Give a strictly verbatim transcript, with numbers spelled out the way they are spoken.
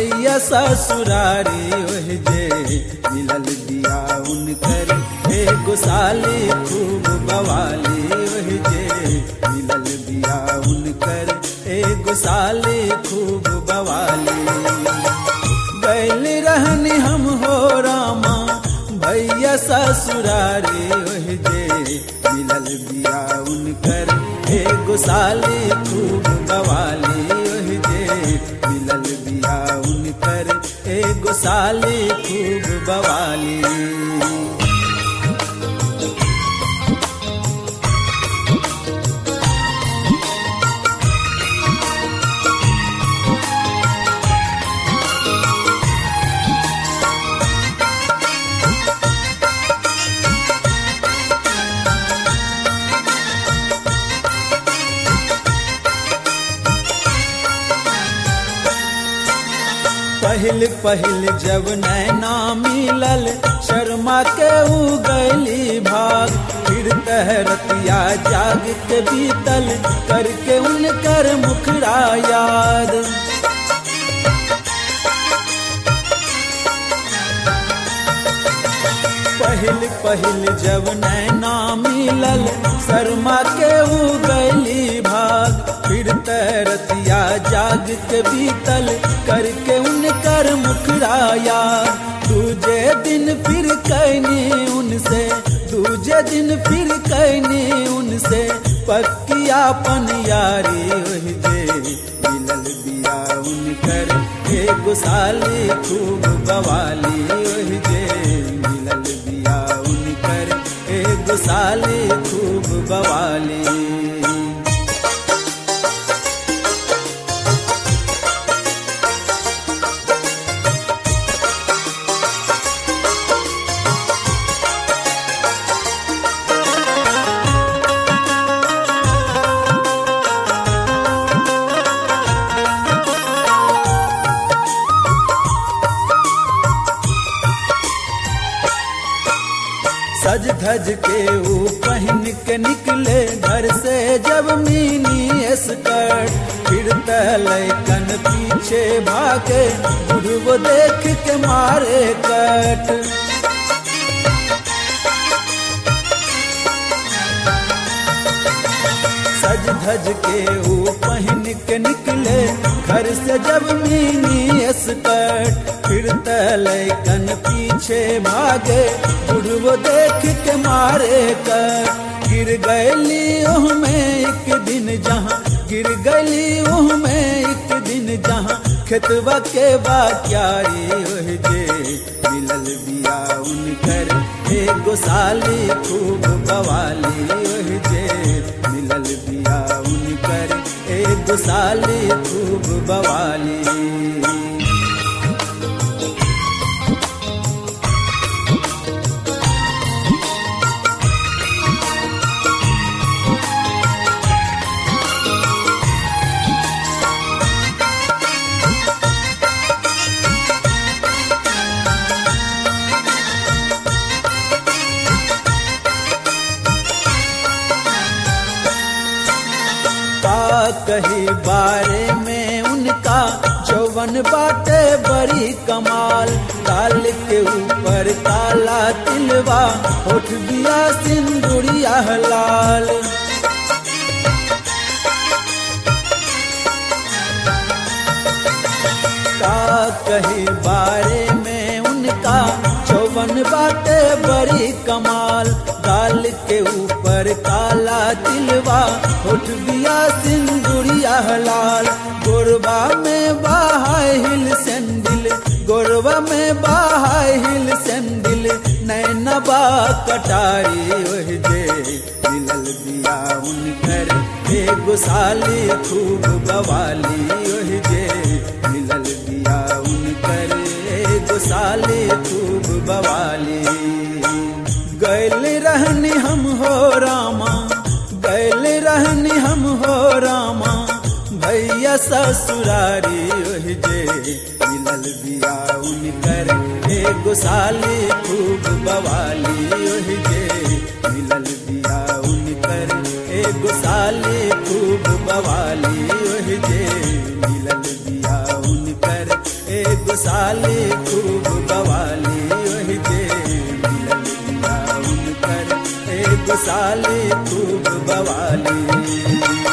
भैया ससुरारी ओहि जे मिलल बिया उनकर एगो साली खूब बवाली ओहि जे मिलल बिया उनकर एगो साली खूब बवाली। गैल रहनी हम हो रामा भैया ससुरारी ओहि जे मिलल बिया उनकर एगो साली खूब बवाली ओहि जे मिलल बिया उनकर एगो साली खूब बवाली। पहिल पहिल जब नैना मिलल शर्मा के उ गैली भाग, फिर तहरतिया जाग के बीतल करके उनकर मुखड़ा याद। पहिल पहिल जब नैना मिलल शर्मा के उ गैली भाग, फिर तैरतिया जाग के बीतल करके उनकर मुखड़ा याद। दूजे दिन फिर कैनी उनसे दूजे दिन फिर कैनी उनसे पक्की आपन यारी ओहि जे मिलल बिया उनकर एगो साली खूब बवाली ओहि जे मिलल बिया उनकर एगो साली खूब बवाली। सज धज के वो पहन के निकले घर से जब मिनी स्कर्ट, फिर तलैकन पीछे भागे बुढ़वो देख के मारे कट। सज धज के वो पहन के निकले घर से जब मिनी स्कर्ट, फिर तलैकन पीछे भागे बुढ़वो देख के मारे कर। गिर गैली ओह में एक दिन जहाँ गिर गैली ओह में एक दिन जहाँ खेतवा के बाक्यारी ओहि जे मिलल बिया उनकर एगो साली खूब बवाली ओहि जे मिलल बिया उनकर एगो साली खूब बवाली। कही बारे में उनका जौवन बाटे बड़ी कमाल, गाल के ऊपर काला तिलवा होठ बिया सिंदूरिया लाल। का कही बारे में उनका जौवन बाटे बड़ी कमाल, गाल के ऊपर काला तिलवा होठ बिया सिंदूरिया लाल। गोरबा में बाहाय हिल सैंडिल गोरबा में बाहाय हिल सैंडिल नैना बा कटारी ओहि जे मिलल बिया उनकर एगो साली खूब बवाली ओहि जे मिलल बिया उनकर एगो साली खूब बवाली। गैल रहनी हम हो रामा गैल रहनी हम हो रामा भैया ससुरारी ओहि जे मिलल बिया उनकर एगो साली खूब बवाली ओहि जे मिलल बिया उनकर एगो साली खूब बवाली ओहि जे मिलल बिया उनकर एगो एगो साली खूब बवाली वही जे मिलल बिया उनकर एगो साली खूब बवाली।